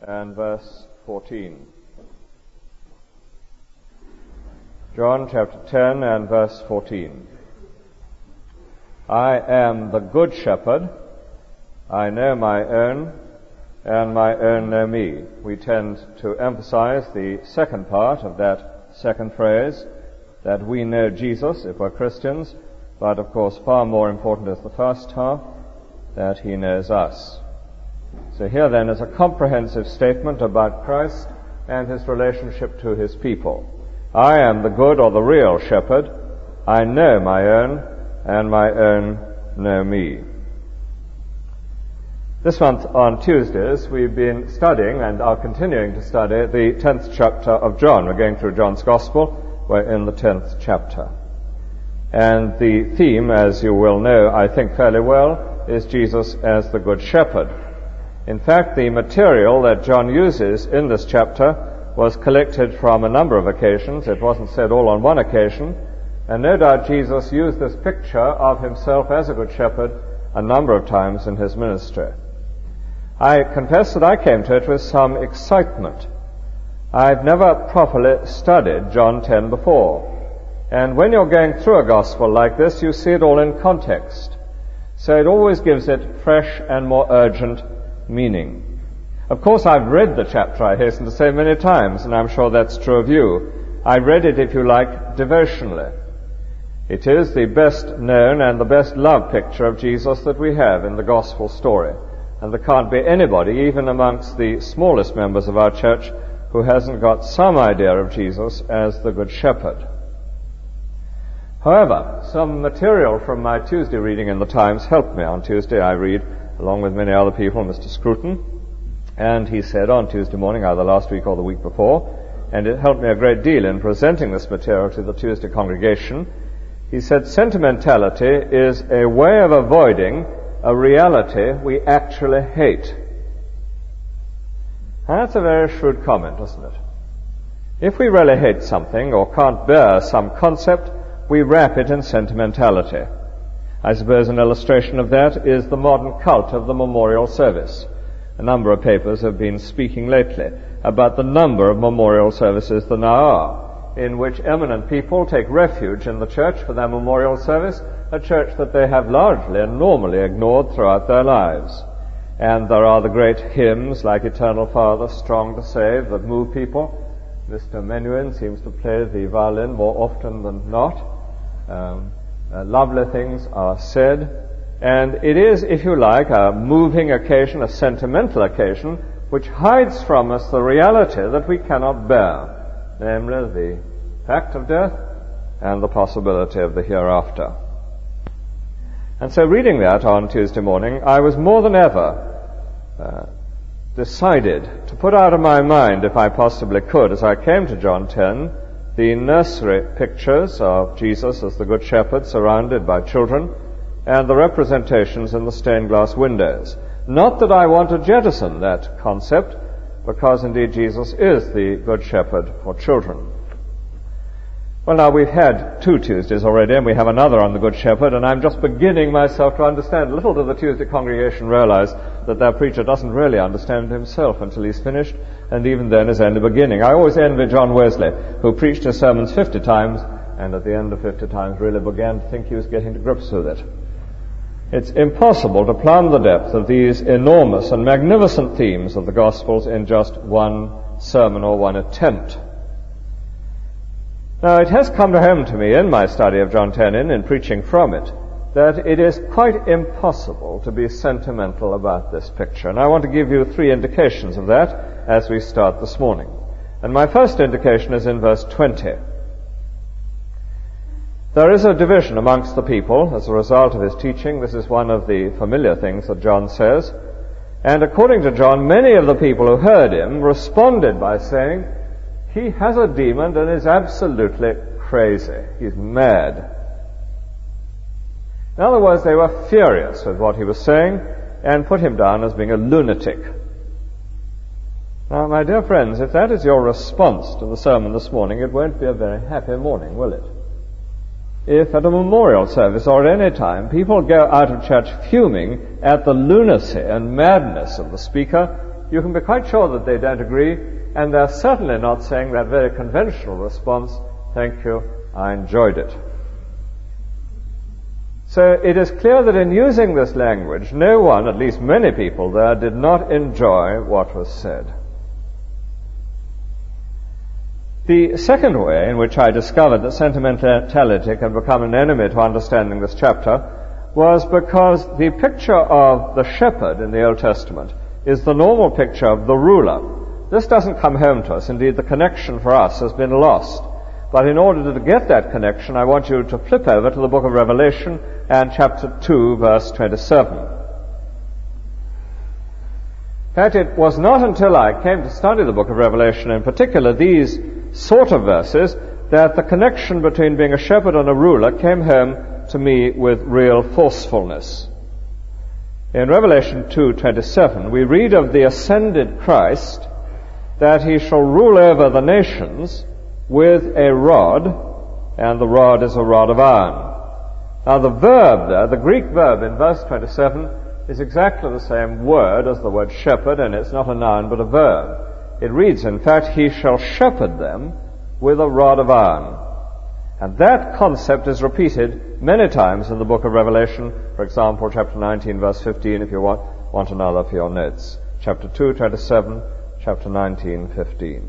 and verse 14. John chapter 10 and verse 14. I am the good shepherd. I know my own, and my own know me. We tend to emphasize the second part of that second phrase, that we know Jesus if we're Christians, but of course far more important is the first half, that he knows us. So here then is a comprehensive statement about Christ and his relationship to his people. I am the good or the real shepherd. I know my own, and my own know me. This month on Tuesdays we've been studying and are continuing to study the 10th chapter of John. We're going through John's Gospel. We're in the 10th chapter. And the theme, as you will know, I think fairly well, is Jesus as the Good Shepherd. In fact, the material that John uses in this chapter was collected from a number of occasions. It wasn't said all on one occasion. And no doubt Jesus used this picture of himself as a good shepherd a number of times in his ministry. I confess that I came to it with some excitement. I've never properly studied John 10 before. And when you're going through a gospel like this, you see it all in context. So it always gives it fresh and more urgent meaning. Of course, I've read the chapter, I hasten to say, many times, and I'm sure that's true of you. I read it, if you like, devotionally. It is the best known and the best loved picture of Jesus that we have in the gospel story. And there can't be anybody, even amongst the smallest members of our church, who hasn't got some idea of Jesus as the Good Shepherd. However, some material from my Tuesday reading in the Times helped me. On Tuesday I read, along with many other people, Mr. Scruton, and he said on Tuesday morning, either last week or the week before, and it helped me a great deal in presenting this material to the Tuesday congregation. He said, sentimentality is a way of avoiding a reality we actually hate. And that's a very shrewd comment, isn't it? If we really hate something or can't bear some concept, we wrap it in sentimentality. I suppose an illustration of that is the modern cult of the memorial service. A number of papers have been speaking lately about the number of memorial services there now are, in which eminent people take refuge in the church for their memorial service, a church that they have largely and normally ignored throughout their lives. And there are the great hymns like Eternal Father, Strong to Save, that move people. Mr. Menuhin seems to play the violin more often than not. Lovely things are said. And it is, if you like, a moving occasion, a sentimental occasion, which hides from us the reality that we cannot bear, namely the fact of death and the possibility of the hereafter. And so reading that on Tuesday morning, I was more than ever decided to put out of my mind, if I possibly could, as I came to John 10, the nursery pictures of Jesus as the Good Shepherd surrounded by children, and the representations in the stained glass windows. Not that I want to jettison that concept, because indeed Jesus is the Good Shepherd for children. Well, now we've had 2 Tuesdays already, and we have another on the Good Shepherd, and I'm just beginning myself to understand. Little did the Tuesday congregation realize that their preacher doesn't really understand himself until he's finished, and even then is only beginning. I always envy John Wesley, who preached his sermons 50 times, and at the end of 50 times really began to think he was getting to grips with it. It's impossible to plumb the depth of these enormous and magnificent themes of the Gospels in just one sermon or one attempt. Now, it has come home to me in my study of John 10 in preaching from it, that it is quite impossible to be sentimental about this picture. And I want to give you 3 indications of that as we start this morning. And my first indication is in verse 20. There is a division amongst the people as a result of his teaching. This is one of the familiar things that John says. And according to John, many of the people who heard him responded by saying, he has a demon and is absolutely crazy. He's mad. In other words, they were furious with what he was saying and put him down as being a lunatic. Now, my dear friends, if that is your response to the sermon this morning, it won't be a very happy morning, will it? If at a memorial service or at any time people go out of church fuming at the lunacy and madness of the speaker, you can be quite sure that they don't agree, and they're certainly not saying that very conventional response, "Thank you, I enjoyed it." So it is clear that in using this language, no one, at least many people there, did not enjoy what was said. The second way in which I discovered that sentimentality can become an enemy to understanding this chapter was because the picture of the shepherd in the Old Testament is the normal picture of the ruler. This doesn't come home to us. Indeed, the connection for us has been lost. But in order to get that connection, I want you to flip over to the book of Revelation and chapter 2, verse 27. In fact, it was not until I came to study the book of Revelation, in particular these sort of verses, that the connection between being a shepherd and a ruler came home to me with real forcefulness. In Revelation 2:27, we read of the ascended Christ, that he shall rule over the nations with a rod, and the rod is a rod of iron. Now the verb there, the Greek verb in verse 27, is exactly the same word as the word shepherd, and it's not a noun but a verb. It reads, in fact, he shall shepherd them with a rod of iron. And that concept is repeated many times in the book of Revelation. For example, chapter 19, verse 15, if you want another for your notes. Chapter 2, 27, chapter 19, 15.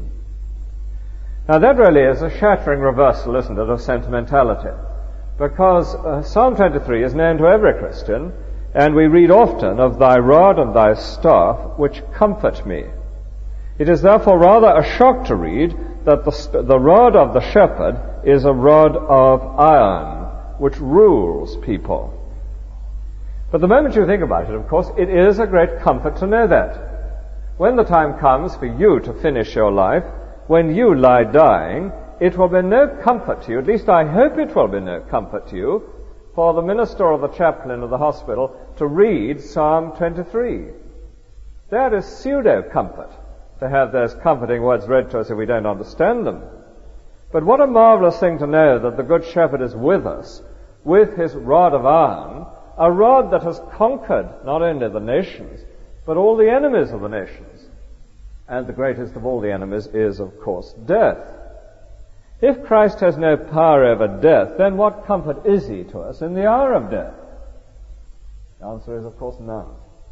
Now that really is a shattering reversal, isn't it, of sentimentality. Because Psalm 23 is known to every Christian, and we read often of thy rod and thy staff which comfort me. It is therefore rather a shock to read that the rod of the shepherd is a rod of iron, which rules people. But the moment you think about it, of course, it is a great comfort to know that. When the time comes for you to finish your life, when you lie dying, it will be no comfort to you, at least I hope it will be no comfort to you, for the minister or the chaplain of the hospital to read Psalm 23. That is pseudo-comfort, to have those comforting words read to us if we don't understand them. But what a marvelous thing to know that the Good Shepherd is with us, with his rod of iron, a rod that has conquered not only the nations, but all the enemies of the nations. And the greatest of all the enemies is, of course, death. If Christ has no power over death, then what comfort is he to us in the hour of death? The answer is, of course, none.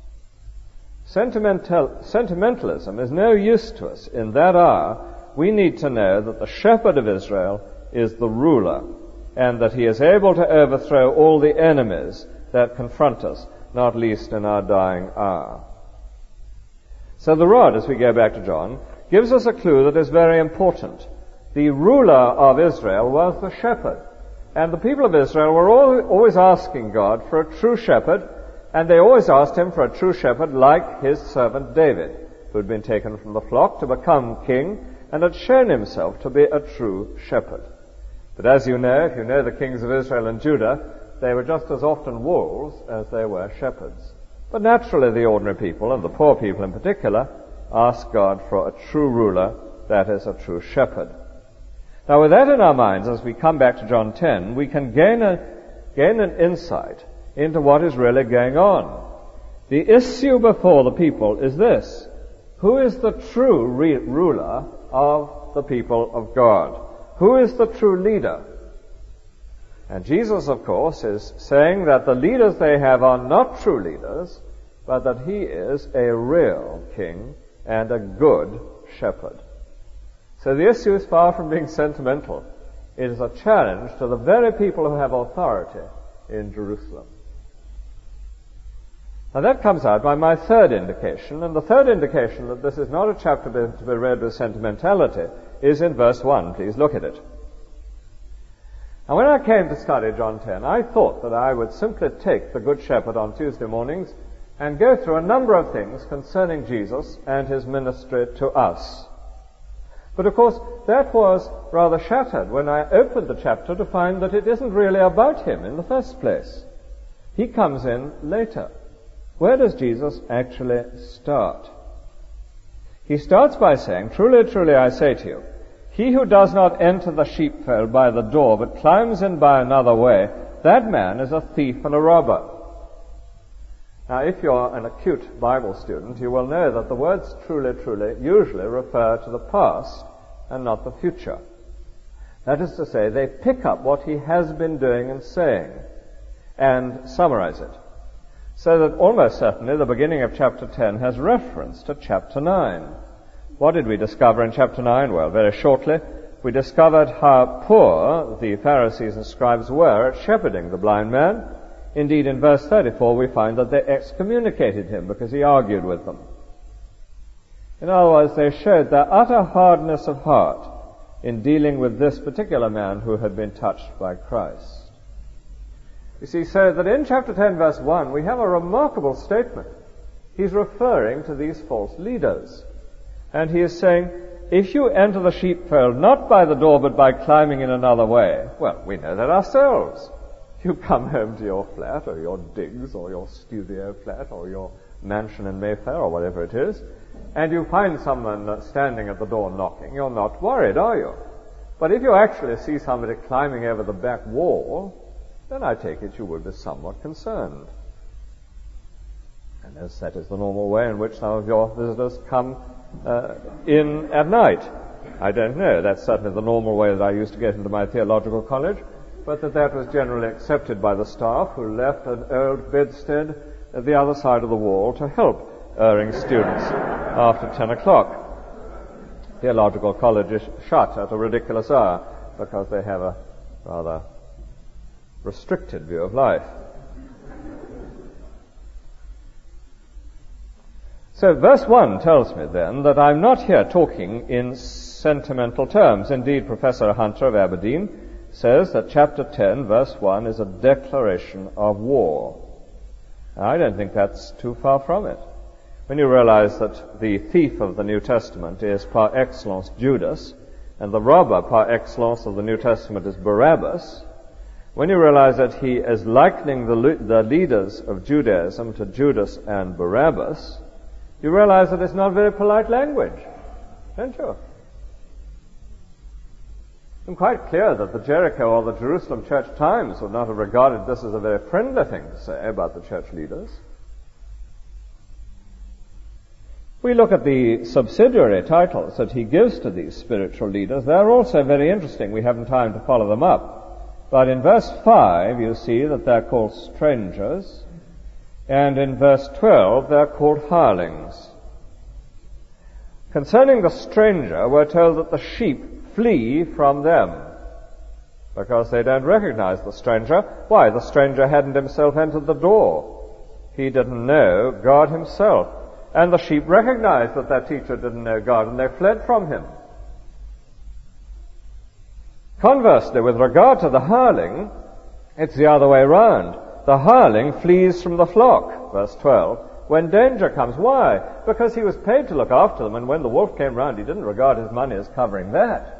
Sentimentalism is no use to us in that hour. We need to know that the shepherd of Israel is the ruler, and that he is able to overthrow all the enemies that confront us, not least in our dying hour. So the rod, as we go back to John, gives us a clue that is very important. The ruler of Israel was the shepherd, and the people of Israel were always asking God for a true shepherd, and they always asked him for a true shepherd like his servant David, who had been taken from the flock to become king and had shown himself to be a true shepherd. But as you know, if you know the kings of Israel and Judah, they were just as often wolves as they were shepherds. But naturally the ordinary people, and the poor people in particular, asked God for a true ruler, that is, a true shepherd. Now with that in our minds, as we come back to John 10, we can gain an insight into what is really going on. The issue before the people is this: who is the true ruler of the people of God? Who is the true leader? And Jesus, of course, is saying that the leaders they have are not true leaders, but that he is a real king and a good shepherd. So the issue is far from being sentimental. It is a challenge to the very people who have authority in Jerusalem. Now that comes out by my third indication, and the third indication that this is not a chapter to be read with sentimentality is in verse 1. Please look at it. Now when I came to study John 10, I thought that I would simply take the Good Shepherd on Tuesday mornings and go through a number of things concerning Jesus and his ministry to us. But of course, that was rather shattered when I opened the chapter to find that it isn't really about him in the first place. He comes in later. Where does Jesus actually start? He starts by saying, "Truly, truly, I say to you, he who does not enter the sheepfold by the door, but climbs in by another way, that man is a thief and a robber." Now, if you're an acute Bible student, you will know that the words truly, truly usually refer to the past and not the future. That is to say, they pick up what he has been doing and saying and summarize it. So that almost certainly the beginning of chapter 10 has reference to chapter 9. What did we discover in chapter 9? Well, very shortly, we discovered how poor the Pharisees and scribes were at shepherding the blind man. Indeed, in verse 34, we find that they excommunicated him because he argued with them. In other words, they showed their utter hardness of heart in dealing with this particular man who had been touched by Christ. You see, so that in chapter 10, verse 1, we have a remarkable statement. He's referring to these false leaders. And he is saying, if you enter the sheepfold not by the door but by climbing in another way, well, we know that ourselves. You come home to your flat or your digs or your studio flat or your mansion in Mayfair or whatever it is, and you find someone standing at the door knocking, you're not worried, are you? But if you actually see somebody climbing over the back wall, then I take it you would be somewhat concerned. And as that is the normal way in which some of your visitors come in at night. I don't know. That's certainly the normal way that I used to get into my theological college, but that was generally accepted by the staff, who left an old bedstead at the other side of the wall to help erring students after 10 o'clock. Theological college is shut at a ridiculous hour because they have a rather restricted view of life. So verse 1 tells me then that I'm not here talking in sentimental terms. Indeed, Professor Hunter of Aberdeen says that chapter 10, verse 1 is a declaration of war. I don't think that's too far from it. When you realize that the thief of the New Testament is par excellence Judas, and the robber par excellence of the New Testament is Barabbas, when you realize that he is likening the leaders of Judaism to Judas and Barabbas, you realize that it's not very polite language, don't you? I'm quite clear that the Jericho or the Jerusalem Church Times would not have regarded this as a very friendly thing to say about the church leaders. We look at the subsidiary titles that he gives to these spiritual leaders. They're also very interesting. We haven't time to follow them up. But in verse 5, you see that they're called strangers. And in verse 12, they're called hirelings. Concerning the stranger, we're told that the sheep flee from them because they don't recognize the stranger. Why? The stranger hadn't himself entered the door. He didn't know God himself. And the sheep recognized that their teacher didn't know God, and they fled from him. Conversely, with regard to the hireling, it's the other way round. The hireling flees from the flock, verse 12, when danger comes. Why? Because he was paid to look after them, and when the wolf came round, he didn't regard his money as covering that.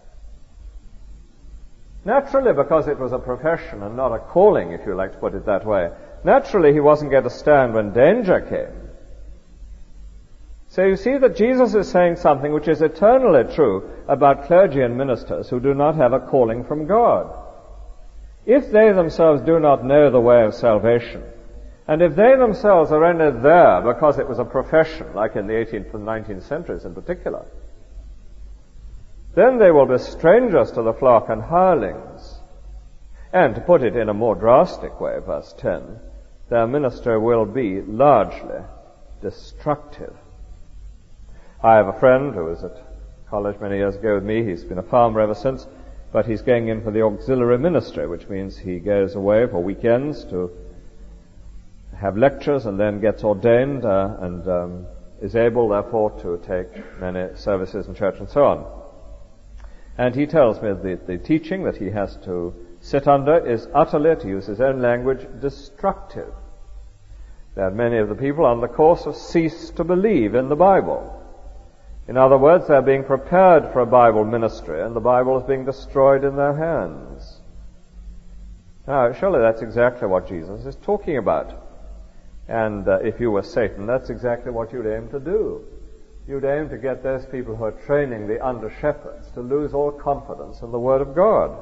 Naturally, because it was a profession and not a calling, if you like to put it that way, naturally he wasn't going to stand when danger came. So you see that Jesus is saying something which is eternally true about clergy and ministers who do not have a calling from God. If they themselves do not know the way of salvation, and if they themselves are only there because it was a profession, like in the 18th and 19th centuries in particular, then they will be strangers to the flock and hirelings. And to put it in a more drastic way, verse 10, their minister will be largely destructive. I have a friend who was at college many years ago with me. He's been a farmer ever since, but he's going in for the auxiliary ministry, which means he goes away for weekends to have lectures and then gets ordained and is able, therefore, to take many services in church and so on. And he tells me that the teaching that he has to sit under is utterly, to use his own language, destructive. That many of the people on the course have ceased to believe in the Bible. In other words, they're being prepared for a Bible ministry, and the Bible is being destroyed in their hands. Now, surely that's exactly what Jesus is talking about. And if you were Satan, that's exactly what you'd aim to do. You'd aim to get those people who are training the under-shepherds to lose all confidence in the Word of God.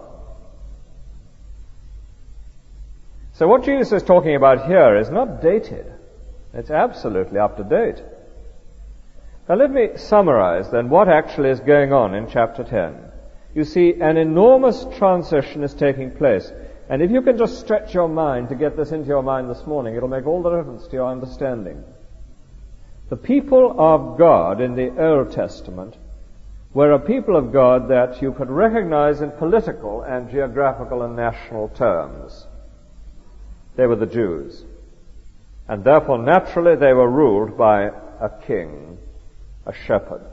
So what Jesus is talking about here is not dated. It's absolutely up to date. Now let me summarize then what actually is going on in chapter 10. You see, an enormous transition is taking place. And if you can just stretch your mind to get this into your mind this morning, it'll make all the difference to your understanding. The people of God in the Old Testament were a people of God that you could recognize in political and geographical and national terms. They were the Jews. And therefore, naturally, they were ruled by a king, a shepherd.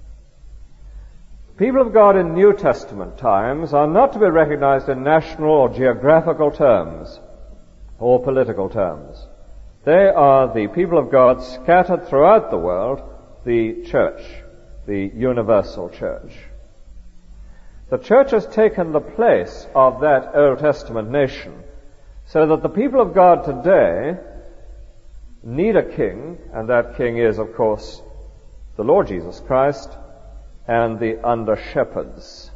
People of God in New Testament times are not to be recognized in national or geographical terms or political terms. They are the people of God scattered throughout the world, the church, the universal church. The church has taken the place of that Old Testament nation, so that the people of God today need a king, and that king is, of course, the Lord Jesus Christ and the under-shepherds.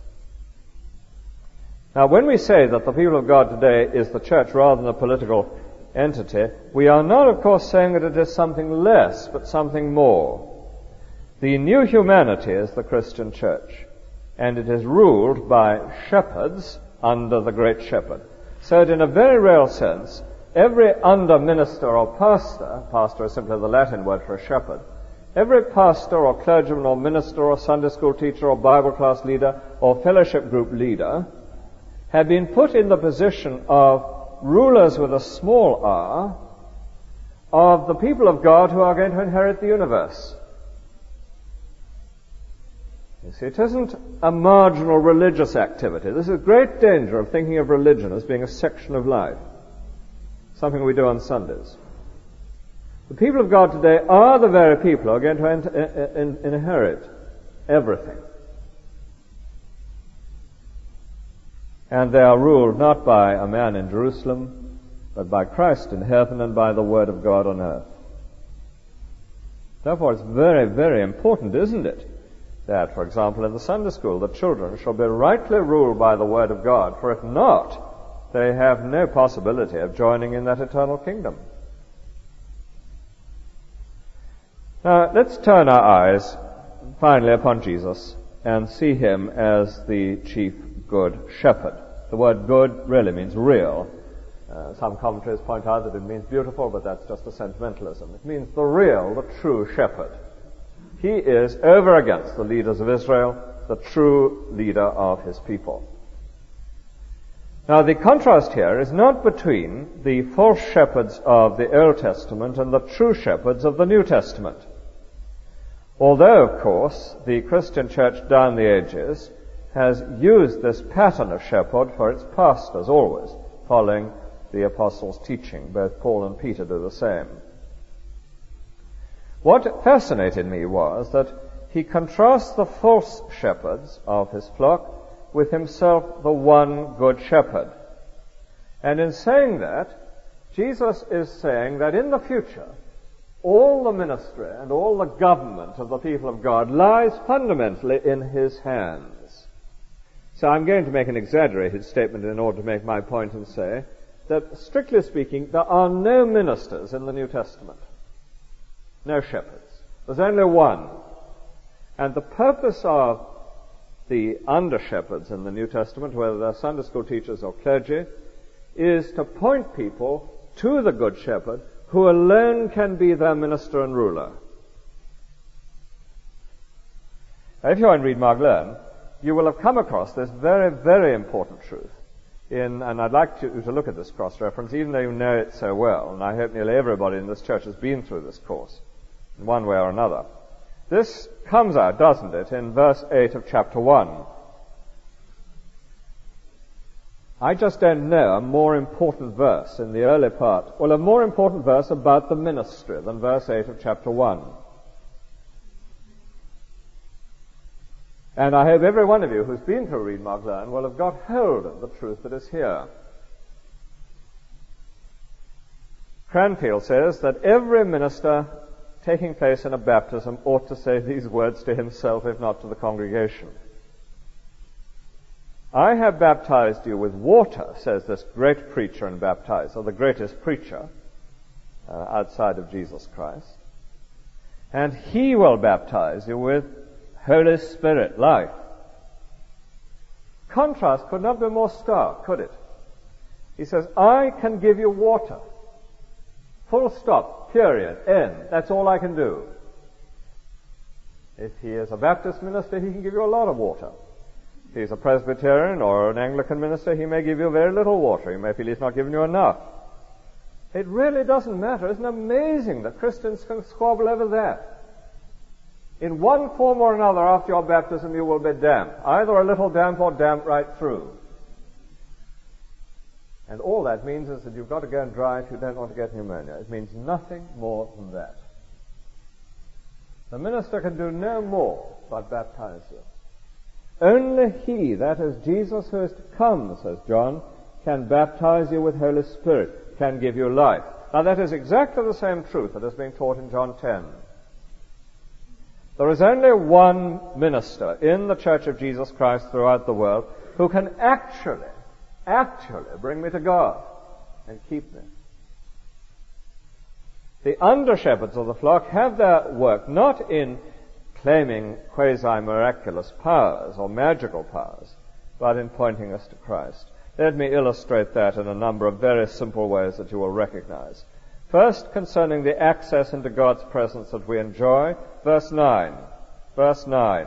Now, when we say that the people of God today is the church rather than a political entity, we are not, of course, saying that it is something less, but something more. The new humanity is the Christian church, and it is ruled by shepherds under the great shepherd. So that in a very real sense, every under-minister or pastor is simply the Latin word for a shepherd, every pastor or clergyman or minister or Sunday school teacher or Bible class leader or fellowship group leader have been put in the position of rulers with a small r of the people of God who are going to inherit the universe. You see, it isn't a marginal religious activity. This is a great danger of thinking of religion as being a section of life, something we do on Sundays. The people of God today are the very people who are going to inherit everything. And they are ruled not by a man in Jerusalem, but by Christ in heaven and by the Word of God on earth. Therefore, it's very, very important, isn't it, that, for example, in the Sunday school, the children shall be rightly ruled by the Word of God, for if not, they have no possibility of joining in that eternal kingdom. Now, let's turn our eyes finally upon Jesus and see him as the chief good shepherd. The word good really means real. Some commentaries point out that it means beautiful, but that's just a sentimentalism. It means the real, the true shepherd. He is over against the leaders of Israel, the true leader of his people. Now, the contrast here is not between the false shepherds of the Old Testament and the true shepherds of the New Testament. Although, of course, the Christian church down the ages has used this pattern of shepherd for its pastors always, following the apostles' teaching. Both Paul and Peter do the same. What fascinated me was that he contrasts the false shepherds of his flock with himself, the one good shepherd. And in saying that, Jesus is saying that in the future, all the ministry and all the government of the people of God lies fundamentally in his hands. So I'm going to make an exaggerated statement in order to make my point and say that, strictly speaking, there are no ministers in the New Testament. No shepherds. There's only one. And the purpose of the under-shepherds in the New Testament, whether they're Sunday school teachers or clergy, is to point people to the Good Shepherd, who alone can be their minister and ruler. Now, if you're in Reed Mark Learn, you will have come across this very, very important truth. And I'd like you to look at this cross-reference, even though you know it so well, and I hope nearly everybody in this church has been through this course, in one way or another. This comes out, doesn't it, in verse 8 of chapter 1. I just don't know a more important verse in the early part, a more important verse about the ministry than verse 8 of chapter 1. And I hope every one of you who's been through Reed Mark Learn will have got hold of the truth that is here. Cranfield says that every minister taking place in a baptism ought to say these words to himself, if not to the congregation. I have baptized you with water, says this great preacher and baptizer, the greatest preacher, outside of Jesus Christ. And He will baptize you with Holy Spirit, life. Contrast could not be more stark, could it? He says, I can give you water. Full stop, period, end. That's all I can do. If he is a Baptist minister, he can give you a lot of water. If he's a Presbyterian or an Anglican minister, he may give you very little water. He may feel he's not giving you enough. It really doesn't matter. Isn't it amazing that Christians can squabble over that? In one form or another, after your baptism, you will be damp. Either a little damp or damp right through. And all that means is that you've got to go and dry if you don't want to get pneumonia. It means nothing more than that. The minister can do no more but baptize you. Only He, that is Jesus who is to come, says John, can baptize you with Holy Spirit, can give you life. Now that is exactly the same truth that is being taught in John 10. There is only one minister in the Church of Jesus Christ throughout the world who can actually bring me to God and keep me. The under-shepherds of the flock have their work not in claiming quasi-miraculous powers or magical powers, but in pointing us to Christ. Let me illustrate that in a number of very simple ways that you will recognize. First, concerning the access into God's presence that we enjoy, verse 9. Verse 9.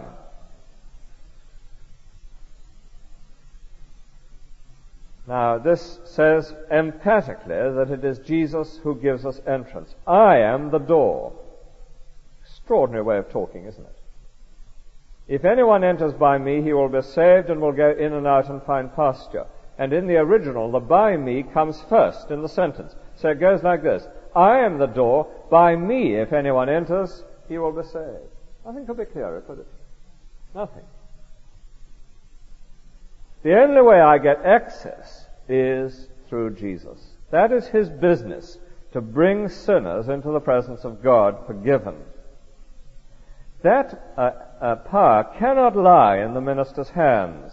Now, this says emphatically that it is Jesus who gives us entrance. I am the door. Extraordinary way of talking, isn't it? If anyone enters by me, he will be saved and will go in and out and find pasture. And in the original, the by me comes first in the sentence. So it goes like this. I am the door. By me, if anyone enters, he will be saved. Nothing could be clearer, could it? Nothing. The only way I get access is through Jesus. That is His business, to bring sinners into the presence of God forgiven. That power cannot lie in the minister's hands.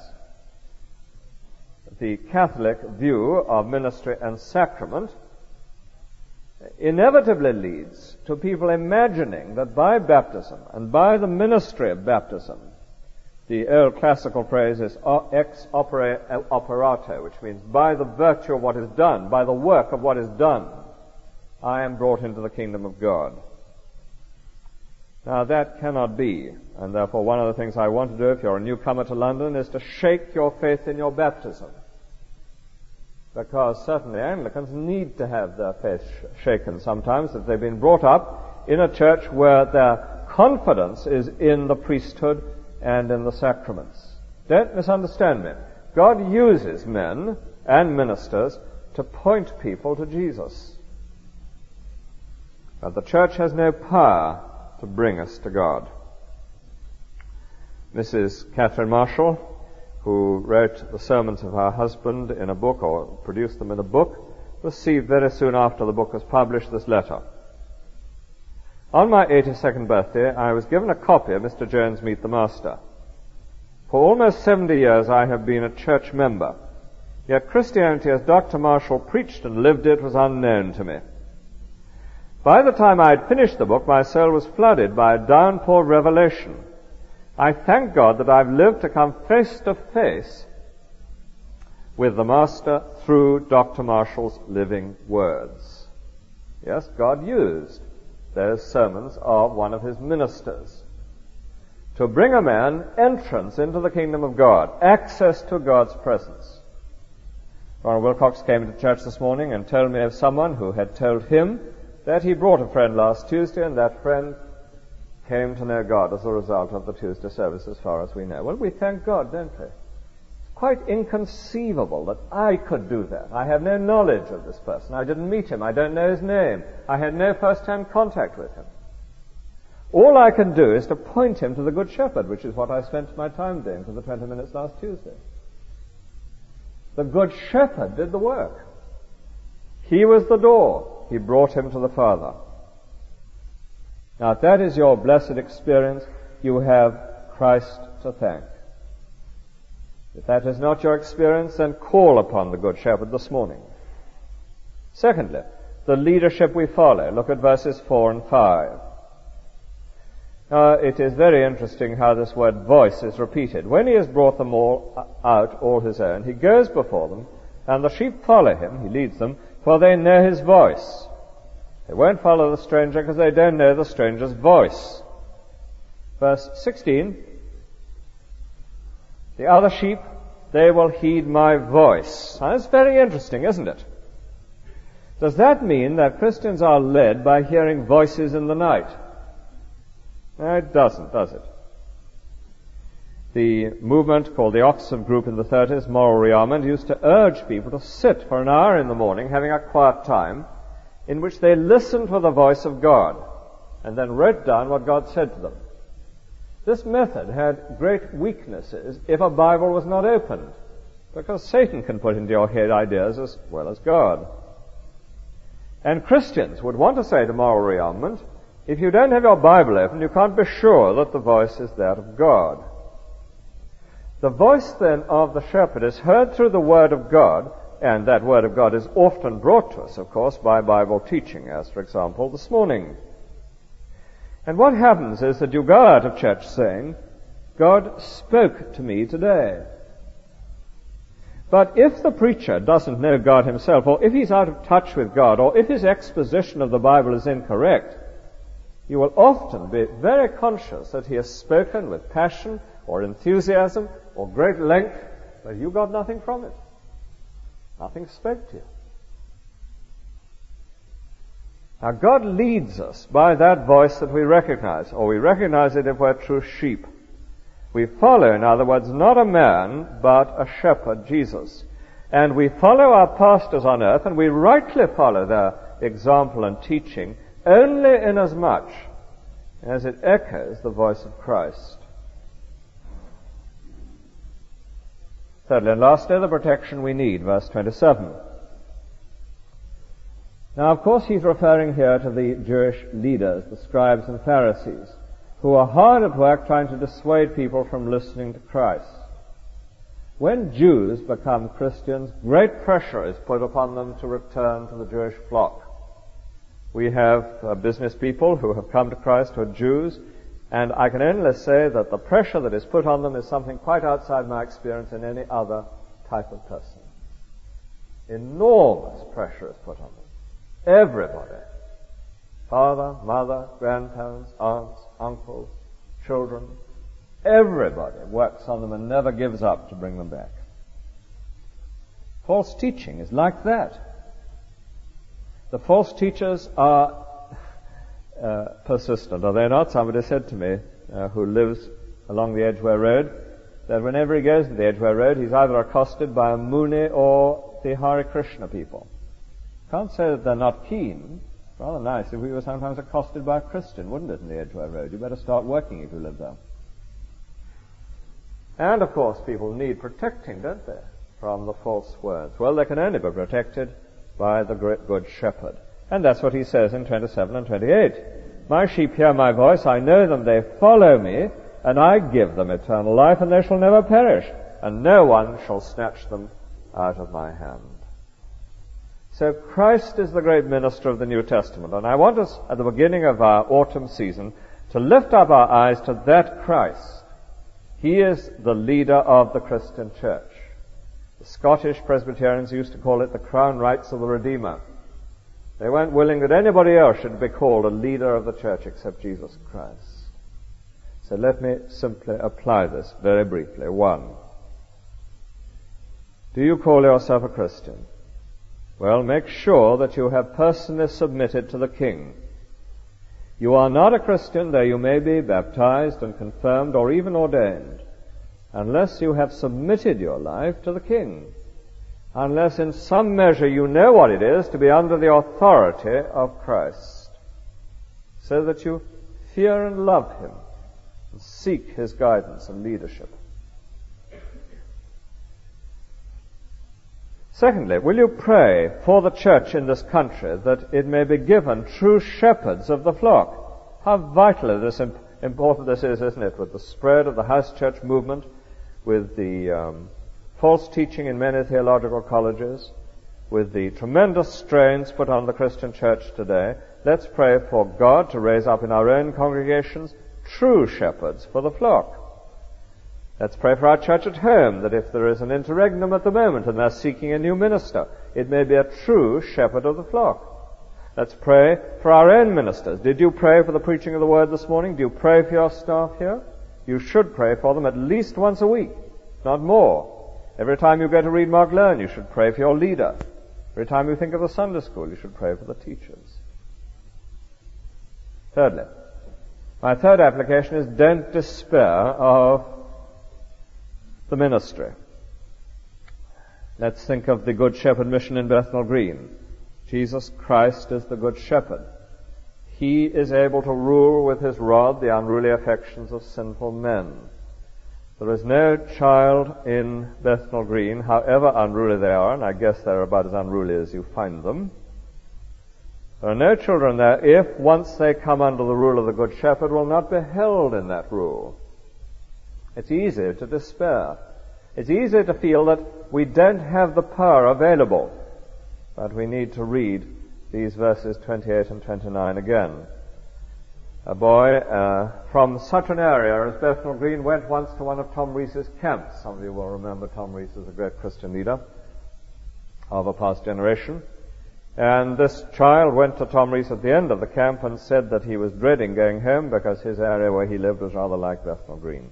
The Catholic view of ministry and sacrament inevitably leads to people imagining that by baptism and by the ministry of baptism, the old classical phrase is ex opere operato, which means by the virtue of what is done, by the work of what is done, I am brought into the kingdom of God. Now that cannot be, and therefore one of the things I want to do if you're a newcomer to London is to shake your faith in your baptism. Because certainly Anglicans need to have their faith shaken sometimes if they've been brought up in a church where their confidence is in the priesthood and in the sacraments. Don't misunderstand me. God uses men and ministers to point people to Jesus. But the church has no power to bring us to God. Mrs. Catherine Marshall, who wrote the sermons of her husband in a book, or produced them in a book, received very soon after the book was published this letter. On my 82nd birthday, I was given a copy of Mr. Jones' Meet the Master. For almost 70 years I have been a church member, yet Christianity as Dr. Marshall preached and lived it was unknown to me. By the time I had finished the book, my soul was flooded by a downpour revelation. I thank God that I've lived to come face to face with the Master through Dr. Marshall's living words. Yes, God used those sermons of one of his ministers to bring a man entrance into the kingdom of God, access to God's presence. Ronald Wilcox came into church this morning and told me of someone who had told him that he brought a friend last Tuesday and that friend came to know God as a result of the Tuesday service as far as we know. Well, we thank God, don't we? It's quite inconceivable that I could do that. I have no knowledge of this person. I didn't meet him. I don't know his name. I had no first-hand contact with him. All I can do is to point him to the Good Shepherd, which is what I spent my time doing for the 20 minutes last Tuesday. The Good Shepherd did the work. He was the door. He brought him to the Father. Now, if that is your blessed experience, you have Christ to thank. If that is not your experience, then call upon the Good Shepherd this morning. Secondly, the leadership we follow. Look at verses 4 and 5. Now, it is very interesting how this word voice is repeated. When he has brought them all out, all his own, he goes before them, and the sheep follow him, he leads them, for they know his voice. They won't follow the stranger because they don't know the stranger's voice. Verse 16, the other sheep, they will heed my voice. Now, that's very interesting, isn't it? Does that mean that Christians are led by hearing voices in the night? No, it doesn't, does it? The movement called the Oxford Group in the 30s, Moral Rearmament, used to urge people to sit for an hour in the morning, having a quiet time, in which they listened for the voice of God, and then wrote down what God said to them. This method had great weaknesses if a Bible was not opened, because Satan can put into your head ideas as well as God. And Christians would want to say to Moral Rearmament, if you don't have your Bible open, you can't be sure that the voice is that of God. The voice then of the shepherd is heard through the Word of God, and that Word of God is often brought to us, of course, by Bible teaching, as, for example, this morning. And what happens is that you go out of church saying, God spoke to me today. But if the preacher doesn't know God himself, or if he's out of touch with God, or if his exposition of the Bible is incorrect, you will often be very conscious that he has spoken with passion or enthusiasm or great length, but you got nothing from it. Nothing spoke to you. Now, God leads us by that voice that we recognize, or we recognize it if we're true sheep. We follow, in other words, not a man, but a shepherd, Jesus. And we follow our pastors on earth, and we rightly follow their example and teaching only inasmuch as it echoes the voice of Christ. Thirdly and lastly, the protection we need, verse 27. Now, of course, he's referring here to the Jewish leaders, the scribes and Pharisees, who are hard at work trying to dissuade people from listening to Christ. When Jews become Christians, great pressure is put upon them to return to the Jewish flock. We have business people who have come to Christ who are Jews, and I can only say that the pressure that is put on them is something quite outside my experience in any other type of person. Enormous pressure is put on them. Everybody. Father, mother, grandparents, aunts, uncles, children. Everybody works on them and never gives up to bring them back. False teaching is like that. The false teachers are persistent, are they not? Somebody said to me, who lives along the Edgware Road, that whenever he goes to the Edgware Road, he's either accosted by a Muni or the Hare Krishna people. Can't say that they're not keen. Rather nice if we were sometimes accosted by a Christian, wouldn't it, in the Edgware Road? You better start working if you live there. And, of course, people need protecting, don't they, from the false words? Well, they can only be protected by the great good shepherd. And that's what he says in 27 and 28. My sheep hear my voice, I know them, they follow me, and I give them eternal life, and they shall never perish, and no one shall snatch them out of my hand. So Christ is the great minister of the New Testament, and I want us at the beginning of our autumn season to lift up our eyes to that Christ. He is the leader of the Christian church. The Scottish Presbyterians used to call it the crown rights of the Redeemer. They weren't willing that anybody else should be called a leader of the church except Jesus Christ. So let me simply apply this very briefly. 1. Do you call yourself a Christian? Well, make sure that you have personally submitted to the King. You are not a Christian, though you may be baptized and confirmed or even ordained, unless you have submitted your life to the King, unless in some measure you know what it is to be under the authority of Christ, so that you fear and love Him and seek His guidance and leadership. Secondly, will you pray for the church in this country that it may be given true shepherds of the flock? How vitally important this is, isn't it, with the spread of the house church movement, with the false teaching in many theological colleges, with the tremendous strains put on the Christian church today, let's pray for God to raise up in our own congregations true shepherds for the flock. Let's pray for our church at home, that if there is an interregnum at the moment and they're seeking a new minister, it may be a true shepherd of the flock. Let's pray for our own ministers. Did you pray for the preaching of the word this morning? Do you pray for your staff here? You should pray for them at least once a week, not more. Every time you go to read Mark Learn, you should pray for your leader. Every time you think of the Sunday school, you should pray for the teachers. Thirdly, my third application is don't despair of the ministry. Let's think of the Good Shepherd mission in Bethnal Green. Jesus Christ is the Good Shepherd. He is able to rule with his rod the unruly affections of sinful men. There is no child in Bethnal Green, however unruly they are, and I guess they're about as unruly as you find them. There are no children there if, once they come under the rule of the Good Shepherd, will not be held in that rule. It's easy to despair. It's easy to feel that we don't have the power available. But we need to read these verses 28 and 29 again. A boy from such an area as Bethnal Green went once to one of Tom Rees's camps. Some of you will remember Tom Rees as a great Christian leader of a past generation. And this child went to Tom Rees at the end of the camp and said that he was dreading going home because his area where he lived was rather like Bethnal Green.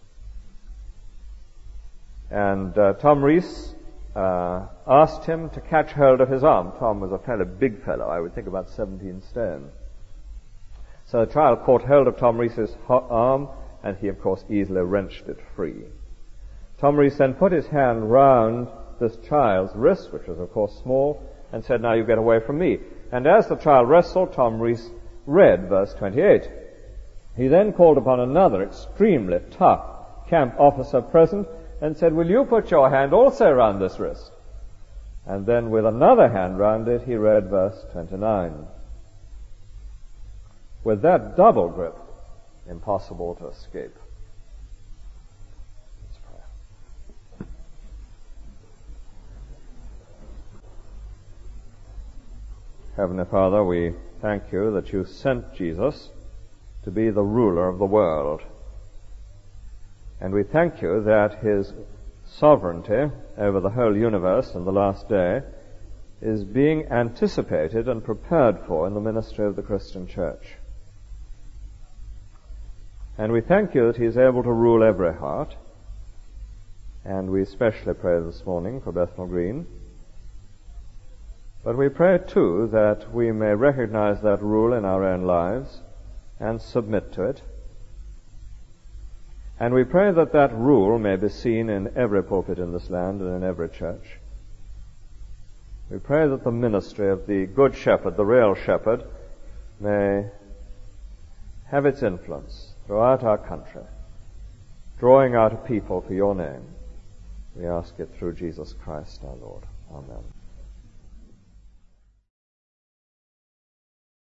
And Tom Rees asked him to catch hold of his arm. Tom was a fairly big fellow, I would think about 17 stone. So the child caught hold of Tom Rees's arm, and he, of course, easily wrenched it free. Tom Rees then put his hand round this child's wrist, which was, of course, small, and said, "Now you get away from me." And as the child wrestled, Tom Rees read verse 28. He then called upon another extremely tough camp officer present and said, "Will you put your hand also round this wrist?" And then with another hand round it, he read verse 29. With that double grip, impossible to escape. Let's pray. Heavenly Father, we thank you that you sent Jesus to be the ruler of the world. And we thank you that his sovereignty over the whole universe in the last day is being anticipated and prepared for in the ministry of the Christian church. And we thank you that he is able to rule every heart. And we especially pray this morning for Bethnal Green. But we pray too that we may recognize that rule in our own lives and submit to it. And we pray that that rule may be seen in every pulpit in this land and in every church. We pray that the ministry of the Good Shepherd, the real Shepherd, may have its influence throughout our country, drawing out a people for your name. We ask it through Jesus Christ our Lord. Amen.